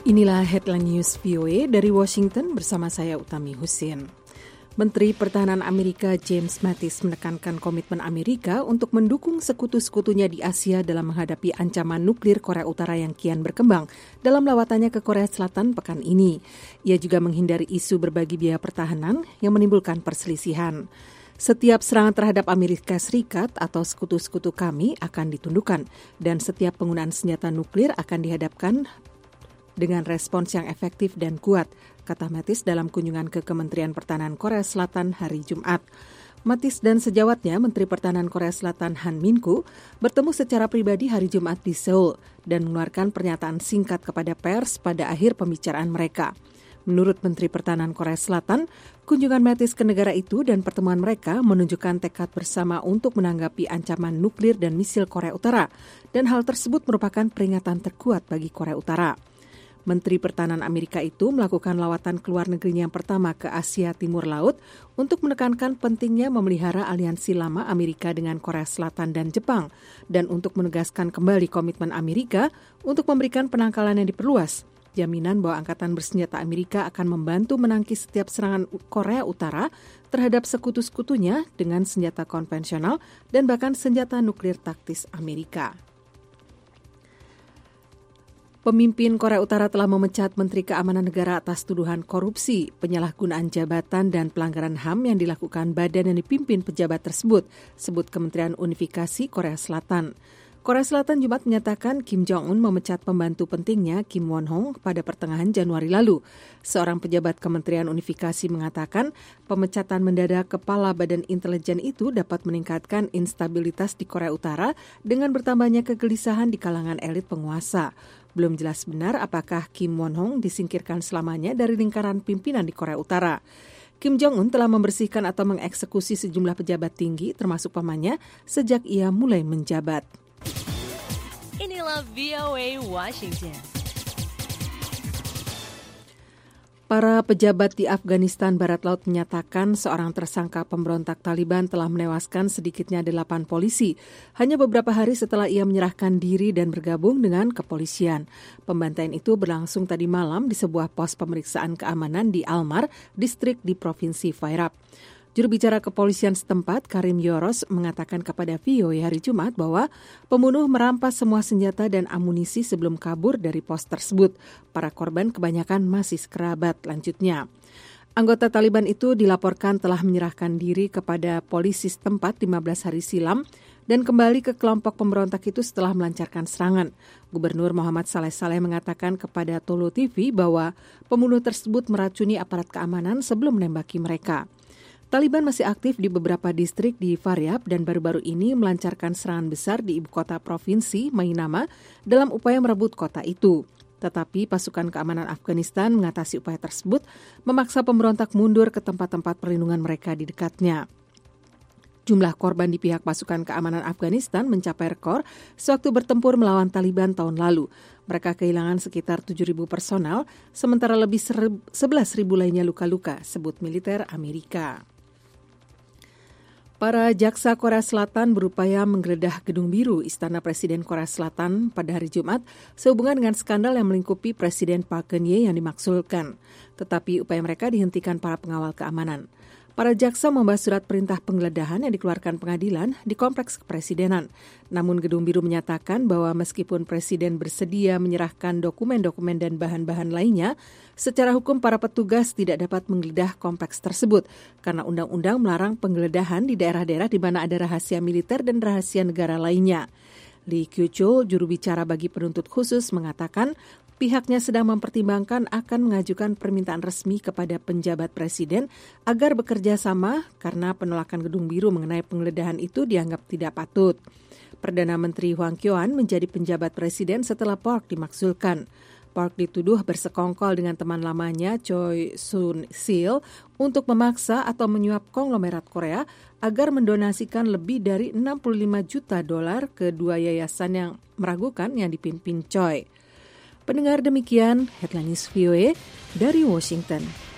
Inilah headline news VOA dari Washington bersama saya Utami Husin. Menteri Pertahanan Amerika James Mattis menekankan komitmen Amerika untuk mendukung sekutu-sekutunya di Asia dalam menghadapi ancaman nuklir Korea Utara yang kian berkembang dalam lawatannya ke Korea Selatan pekan ini. Ia juga menghindari isu berbagi biaya pertahanan yang menimbulkan perselisihan. Setiap serangan terhadap Amerika Serikat atau sekutu-sekutu kami akan ditundukkan dan setiap penggunaan senjata nuklir akan dihadapkan dengan respons yang efektif dan kuat, kata Mattis dalam kunjungan ke Kementerian Pertahanan Korea Selatan hari Jumat. Mattis dan sejawatnya Menteri Pertahanan Korea Selatan Han Min-koo bertemu secara pribadi hari Jumat di Seoul dan mengeluarkan pernyataan singkat kepada pers pada akhir pembicaraan mereka. Menurut Menteri Pertahanan Korea Selatan, kunjungan Mattis ke negara itu dan pertemuan mereka menunjukkan tekad bersama untuk menanggapi ancaman nuklir dan misil Korea Utara, dan hal tersebut merupakan peringatan terkuat bagi Korea Utara. Menteri Pertahanan Amerika itu melakukan lawatan ke luar negerinya yang pertama ke Asia Timur Laut untuk menekankan pentingnya memelihara aliansi lama Amerika dengan Korea Selatan dan Jepang dan untuk menegaskan kembali komitmen Amerika untuk memberikan penangkalan yang diperluas. Jaminan bahwa Angkatan Bersenjata Amerika akan membantu menangkis setiap serangan Korea Utara terhadap sekutu-sekutunya dengan senjata konvensional dan bahkan senjata nuklir taktis Amerika. Pemimpin Korea Utara telah memecat Menteri Keamanan Negara atas tuduhan korupsi, penyalahgunaan jabatan dan pelanggaran HAM yang dilakukan badan yang dipimpin pejabat tersebut, sebut Kementerian Unifikasi Korea Selatan. Korea Selatan Jumat menyatakan Kim Jong-un memecat pembantu pentingnya Kim Won-hong pada pertengahan Januari lalu. Seorang pejabat Kementerian Unifikasi mengatakan pemecatan mendadak kepala badan intelijen itu dapat meningkatkan instabilitas di Korea Utara dengan bertambahnya kegelisahan di kalangan elit penguasa. Belum jelas benar apakah Kim Won-hong disingkirkan selamanya dari lingkaran pimpinan di Korea Utara. Kim Jong-un telah membersihkan atau mengeksekusi sejumlah pejabat tinggi termasuk pamannya sejak ia mulai menjabat. Inilah VOA Washington. Para pejabat di Afghanistan Barat Laut menyatakan seorang tersangka pemberontak Taliban telah menewaskan sedikitnya 8 polisi hanya beberapa hari setelah ia menyerahkan diri dan bergabung dengan kepolisian. Pembantaian itu berlangsung tadi malam di sebuah pos pemeriksaan keamanan di Almar, distrik di Provinsi Faryab. Juru bicara kepolisian setempat, Karim Yoros, mengatakan kepada VOA hari Jumat bahwa pembunuh merampas semua senjata dan amunisi sebelum kabur dari pos tersebut. Para korban kebanyakan masih sekerabat, lanjutnya. Anggota Taliban itu dilaporkan telah menyerahkan diri kepada polisi setempat 15 hari silam dan kembali ke kelompok pemberontak itu setelah melancarkan serangan. Gubernur Muhammad Saleh Saleh mengatakan kepada Tolo TV bahwa pembunuh tersebut meracuni aparat keamanan sebelum menembaki mereka. Taliban masih aktif di beberapa distrik di Faryab dan baru-baru ini melancarkan serangan besar di ibu kota provinsi, Mainama, dalam upaya merebut kota itu. Tetapi pasukan keamanan Afghanistan mengatasi upaya tersebut, memaksa pemberontak mundur ke tempat-tempat perlindungan mereka di dekatnya. Jumlah korban di pihak pasukan keamanan Afghanistan mencapai rekor sewaktu bertempur melawan Taliban tahun lalu. Mereka kehilangan sekitar 7.000 personal, sementara lebih 11.000 lainnya luka-luka, sebut militer Amerika. Para jaksa Korea Selatan berupaya menggeledah Gedung Biru Istana Presiden Korea Selatan pada hari Jumat sehubungan dengan skandal yang melingkupi Presiden Park Geun-hye yang dimaksudkan. Tetapi upaya mereka dihentikan para pengawal keamanan. Para jaksa membahas surat perintah penggeledahan yang dikeluarkan pengadilan di Kompleks Kepresidenan. Namun Gedung Biru menyatakan bahwa meskipun Presiden bersedia menyerahkan dokumen-dokumen dan bahan-bahan lainnya, secara hukum para petugas tidak dapat menggeledah kompleks tersebut karena undang-undang melarang penggeledahan di daerah-daerah di mana ada rahasia militer dan rahasia negara lainnya. Lee Kyu-chul, juru bicara bagi penuntut khusus, mengatakan pihaknya sedang mempertimbangkan akan mengajukan permintaan resmi kepada penjabat presiden agar bekerja sama karena penolakan Gedung Biru mengenai penggeledahan itu dianggap tidak patut. Perdana Menteri Hwang Kyo-an menjadi penjabat presiden setelah Park dimakzulkan. Park dituduh bersekongkol dengan teman lamanya Choi Soon-sil untuk memaksa atau menyuap konglomerat Korea agar mendonasikan lebih dari $65 juta ke dua yayasan yang meragukan yang dipimpin Choi. Pendengar, demikian Headline News VOA dari Washington.